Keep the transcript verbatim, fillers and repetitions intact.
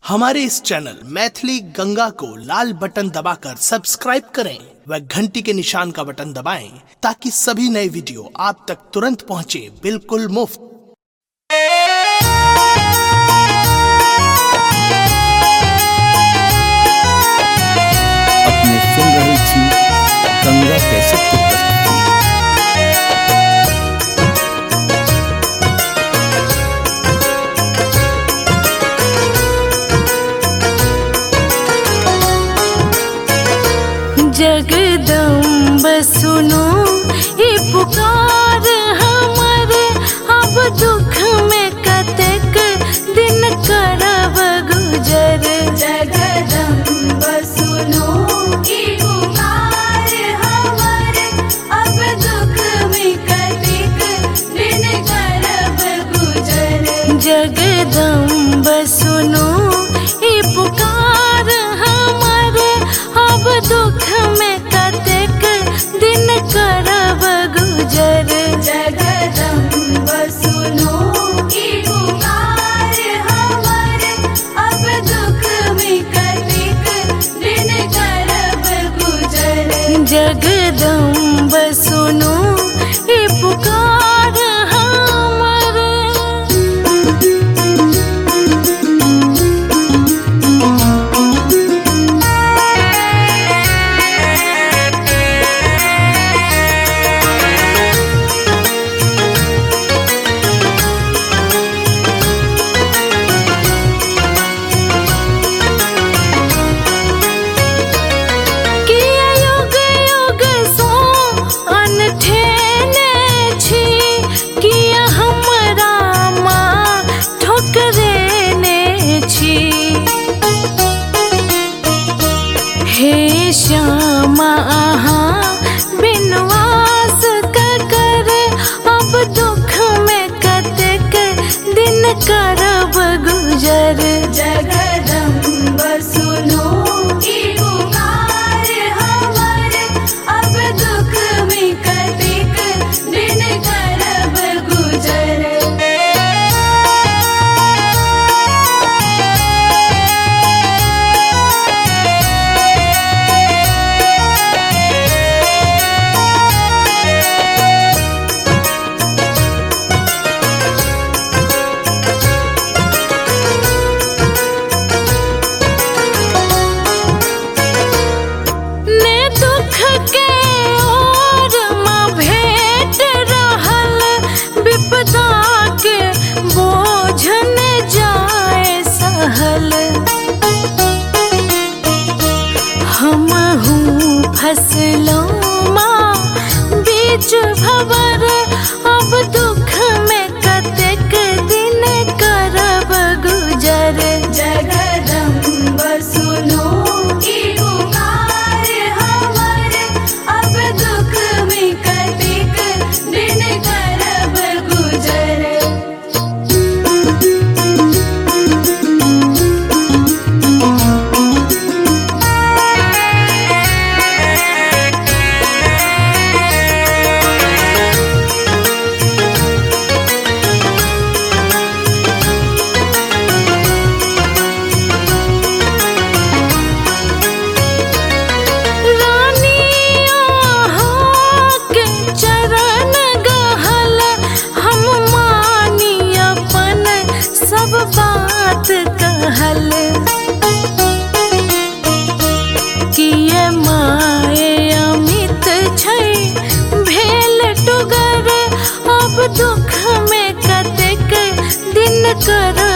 हमारे इस चैनल मैथिली गंगा को लाल बटन दबाकर सब्सक्राइब करें व घंटी के निशान का बटन दबाएं ताकि सभी नए वीडियो आप तक तुरंत पहुंचे बिल्कुल मुफ्त। अपने सुन रही थी गंगा कैसे की प्रस्तुति। जगदम्ब सुनो ई पुकार हमारे, अब दुख में कतेक दिन करब गुजर। जगदम्ब सुनो ई पुकार हमारे, अब दुख में कतेक दिन करब गुजर। जगदम्ब सुनो ई पुकार हमारे, अब दुख में कतेक दिन करब गुजर। जगदम्ब सुनो ई पुकार हमारे, अब दुख में कतेक दिन करब गुजर। जगदम्ब सुनो ई पुकार हमारे। हे श्यामा अहाँ बिनवास कर, अब दुख में कतेक दिन करब गुजर। जगदम्ब सुनो ई पुकार हमारे, अब दुख में कतेक दिन करब गुजर। हमहूँ फसलों माँ बीच भंवर, अब दुख में कतेक दिन करब गुजर। जगदम्ब सुनो ई पुकार हमारे, अब दुख में कतेक दिन करब गुजर। बात कहल किए माए अमित छै भेल टुगर, अब दुख में कतेक दिन कर